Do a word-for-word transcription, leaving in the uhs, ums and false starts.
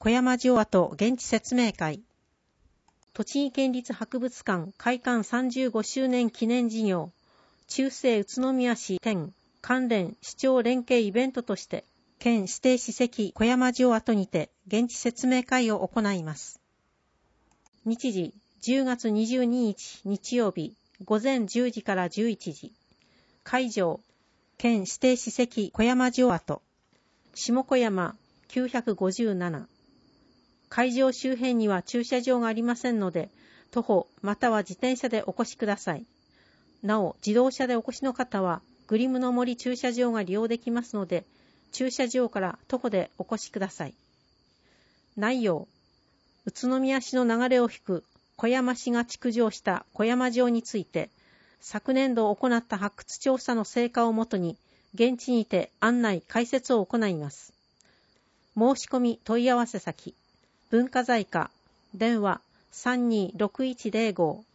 小山城跡現地説明会。栃木県立博物館開館さんじゅうごしゅうねん記念事業、中世宇都宮市展関連市町連携イベントとして、県指定史跡小山城跡にて現地説明会を行います。日時、じゅうがつにじゅうににち日曜日、ごぜんじゅうじからじゅういちじ。会場、県指定史跡小山城跡、下小山きゅうひゃくごじゅうなな。会場周辺には駐車場がありませんので、徒歩または自転車でお越しください。なお、自動車でお越しの方は、グリムの森駐車場が利用できますので、駐車場から徒歩でお越しください。内容、宇都宮市の流れを引く小山市が築城した小山城について、昨年度行った発掘調査の成果をもとに、現地にて案内解説を行います。申し込み問い合わせ先、文化財課、電話さんにーろくいちゼロご